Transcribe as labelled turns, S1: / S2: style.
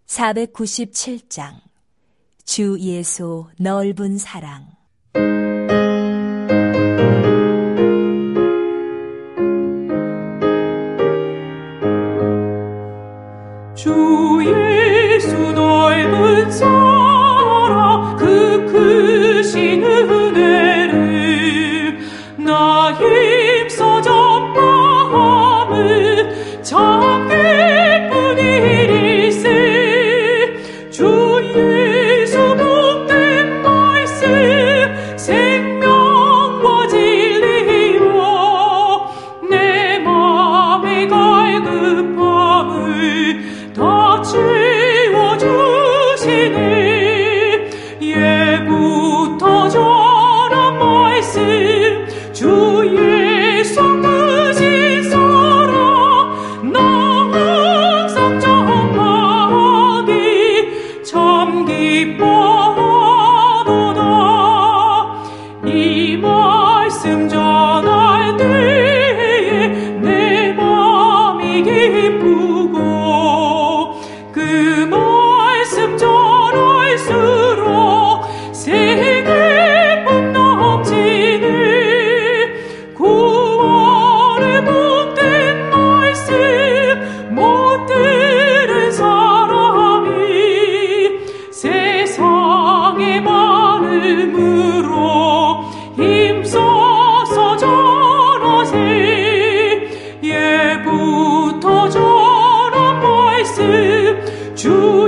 S1: 497장 주 예수 넓은 사랑.
S2: 주 예수 넓은 사랑 그 크신 은혜를 나 힘써 전파함은 참 기쁜 일일세. 주 예수 복된 말씀 생명과 진리여 내 맘의 갈급함을 다 채워주시네. 예부터 전한 말씀 주 예수 크신 사랑 나 항상 전하기 참 기뻐하도다. 이 말씀 전할 때에 내 맘이 기쁘고 그 말씀 전할수록 새 기쁨 넘치네. 구원의 복된 말씀 못 들은 사람이 세상의 많음으로 힘써서 전하세. 예부터 전한 말씀 주